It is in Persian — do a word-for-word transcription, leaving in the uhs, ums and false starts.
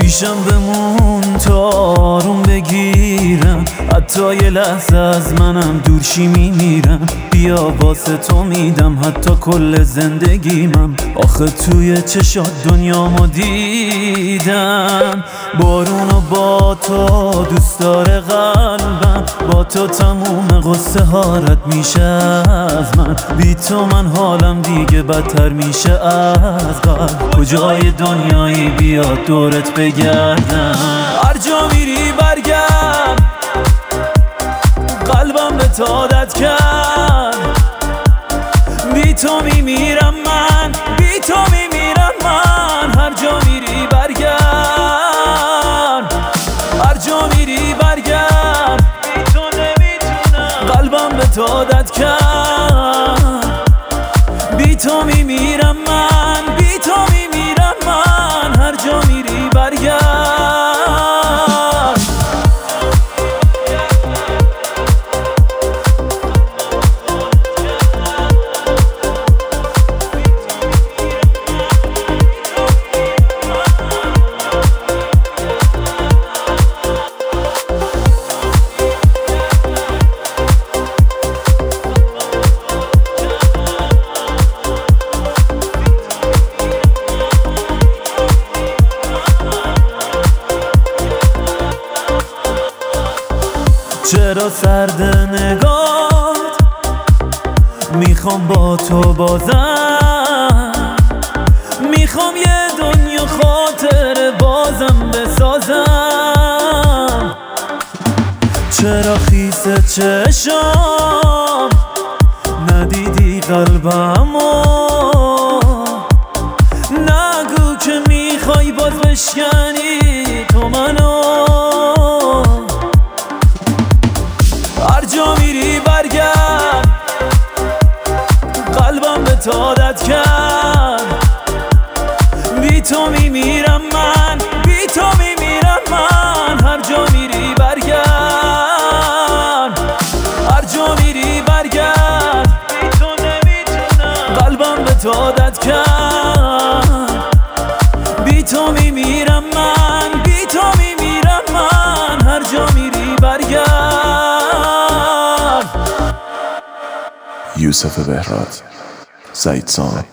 پیشم بمون تا آروم بگیرم، حتی یه لحظه از منم دورشی میمیرم. بیا واسه تو میدم حتی کل زندگیمم، آخه توی چشات دنیامو دیدم. بارونو با تو دوست داره قلبم، با تو تموم قصه ها رد میشه از من. بی تو من حالم دیگه بدتر میشه از قبل. کجای دنیایی بیاد دورت بگردم، هر جا میری برگرد. قلبم به تو عادت کرد، بی تو میمیرم من، بی تو میمیرم من. هر جا میری برگرد، هر جا میری برگرد. بی تو نمیتونم، قلبم به تو عادت کرد، بی تو میمیرم من، بی تو میمیرم من. هر جا میری برگرد. چرا سرد نگات، میخوام با تو بازم. میخوام یه دنیا خاطر بازم بسازم. چرا خیس چشام ندیدی قلبمو؟ نگو که میخوای باز بشکنی تو منو. هر جا میری برگرد، قلبم به تو عادت کرد، بی تو میمیرم من، بی تو میمیرم من. هر جا میری برگرد، هر جا میری برگرد. بی تو نمیتونم، قلبم به تو عادت کرد، بی تو میمیرم من، بی تو میمیرم من. هر جا میری برگرد. یوسف بهراد، سعید سام.